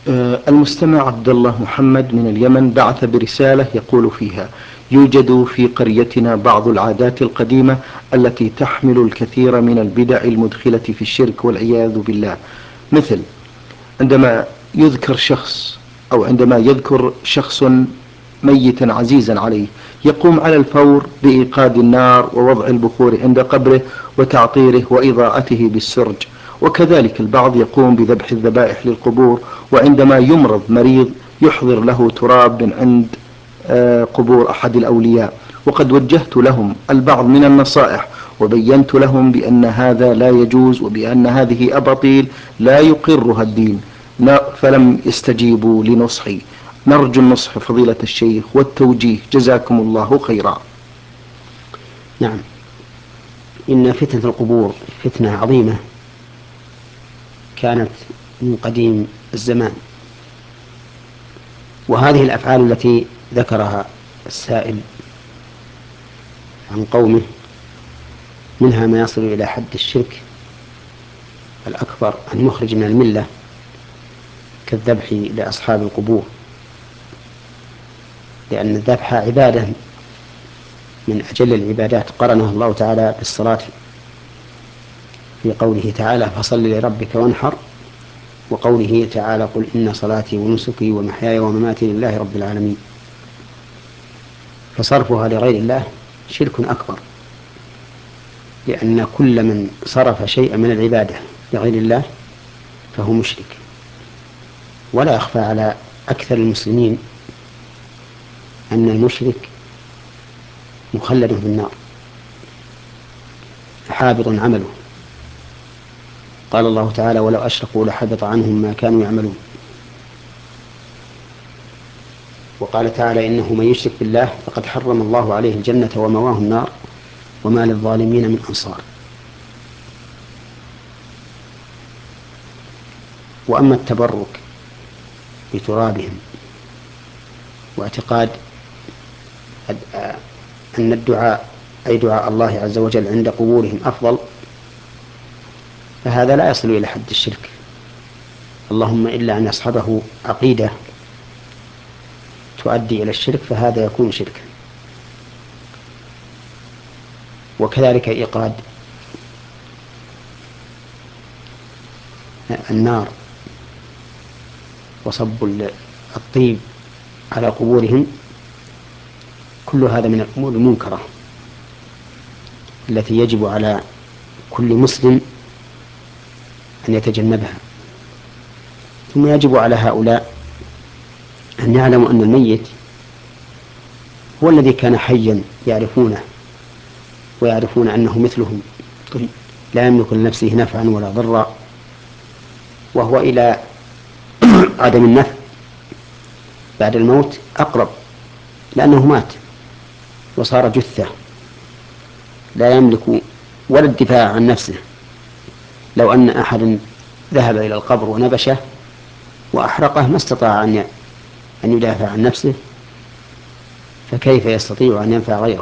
المستمع عبد الله محمد من اليمن بعث برسالة يقول فيها: يوجد في قريتنا بعض العادات القديمة التي تحمل الكثير من البدع المدخلة في الشرك والعياذ بالله، مثل عندما يذكر شخص أو عندما يذكر شخص ميتا عزيزا عليه يقوم على الفور بإيقاد النار ووضع البخور عند قبره وتعطيره وإضاءته بالسرج. وكذلك البعض يقوم بذبح الذبائح للقبور، وعندما يمرض مريض يحضر له تراب من عند قبور أحد الأولياء. وقد وجهت لهم البعض من النصائح وبينت لهم بأن هذا لا يجوز وبأن هذه أباطيل لا يقرها الدين، فلم يستجيبوا لنصحي. نرجو النصح فضيلة الشيخ والتوجيه، جزاكم الله خيرا. نعم، إن فتنة القبور فتنة عظيمة كانت من قديم الزمان، وهذه الأفعال التي ذكرها السائل عن قومه منها ما يصل إلى حد الشرك الأكبر المخرج من الملة كالذبح لأصحاب القبور، لأن الذبح عبادة من أجل العبادات قرنها الله تعالى بالصلاة في قوله تعالى: فصل لربك وانحر، وقوله تعالى: قل إن صلاتي ونسكي ومحياي ومماتي لله رب العالمين. فصرفها لغير الله شرك أكبر، لأن كل من صرف شيئا من العبادة لغير الله فهو مشرك. ولا يخفى على أكثر المسلمين أن المشرك مخلد في النار حابط عمله. قال الله تعالى: ولو أشركوا لحبط عنهم ما كانوا يعملون. وقال تعالى: إنه من يشرك بالله فقد حرم الله عليه الجنة ومواه النار وما للظالمين من أنصار. وأما التبرك بترابهم واعتقاد أن الدعاء أي دعاء الله عز وجل عند قبورهم أفضل، فهذا لا يصل إلى حد الشرك، اللهم إلا أن يصحبه عقيدة تؤدي إلى الشرك، فهذا يكون شركا. وكذلك إيقاد النار وصب الطيب على قبورهم، كل هذا من الأمور المنكرة التي يجب على كل مسلم أن يتجنبها. ثم يجب على هؤلاء أن يعلموا أن الميت هو الذي كان حيا يعرفونه ويعرفون أنه مثلهم لا يملك لنفسه نفعا ولا ضرا، وهو إلى عدم النفع بعد الموت أقرب، لأنه مات وصار جثة لا يملك ولا الدفاع عن نفسه. لو أن أحد ذهب إلى القبر ونبشه وأحرقه ما استطاع أن يدافع عن نفسه، فكيف يستطيع أن ينفع غيره؟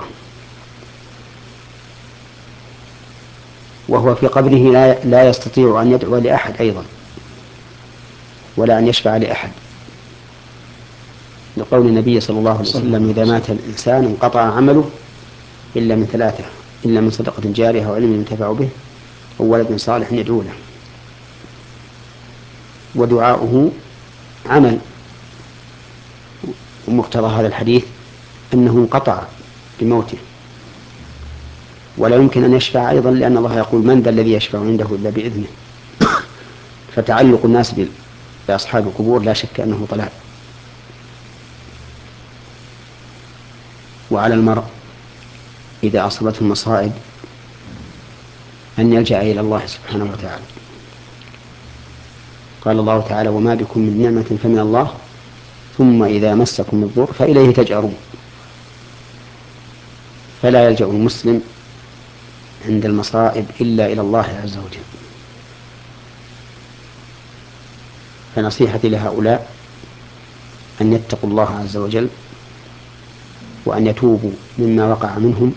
وهو في قبره لا يستطيع أن يدعو لأحد أيضا ولا أن يشفع لأحد، لقول النبي صلى الله عليه وسلم: إذا مات الإنسان انقطع عمله إلا من ثلاثة: إلا من صدقة جارية وعلم ينتفع به وولد صالح يدعو له. ودعاؤه عمل، ومقتضى هذا الحديث أنه انقطع بموته، ولا يمكن أن يشفع أيضا، لأن الله يقول: من ذا الذي يشفع عنده إلا بإذنه. فتعلق الناس بأصحاب القبور لا شك أنه ضلال. وعلى المرء إذا أصابته المصائب أن يلجأ إلى الله سبحانه وتعالى. قال الله تعالى: وما بكم من نعمة فمن الله ثم إذا مسكم الضر فإليه تجأرون. فلا يلجأ المسلم عند المصائب إلا إلى الله عز وجل. فنصيحتي لهؤلاء أن يتقوا الله عز وجل وأن يتوبوا مما وقع منهم،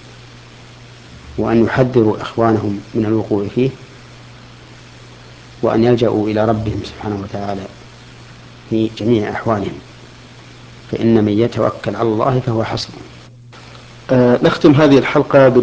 وأن يحذروا إخوانهم من الوقوع فيه، وأن يلجأوا إلى ربهم سبحانه وتعالى في جميع أحوالهم، فإن من يتوكل على الله فهو حسبه. نختم هذه الحلقة